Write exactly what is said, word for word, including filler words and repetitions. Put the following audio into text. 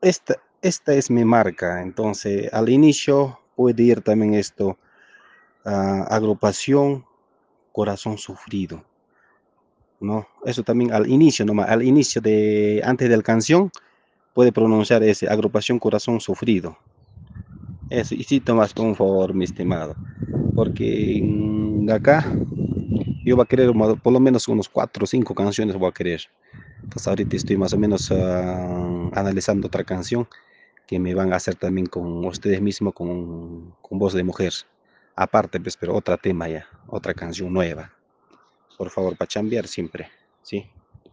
esta, esta es mi marca, entonces al inicio puede ir también esto, ah, agrupación Corazón Sufrido, ¿no? Eso también al inicio, nomás, al inicio de, antes de la canción, puede pronunciar ese, agrupación Corazón Sufrido. Eso, y sí, Tomás, por favor, mi estimado, porque mm, acá yo voy a querer mo- por lo menos unos cuatro o cinco canciones voy a querer. Entonces ahorita estoy más o menos ah, analizando otra canción que me van a hacer también con ustedes mismos con, con voz de mujer. Aparte, pues, pero otra tema ya, otra canción nueva. Por favor, para chambear siempre, ¿sí?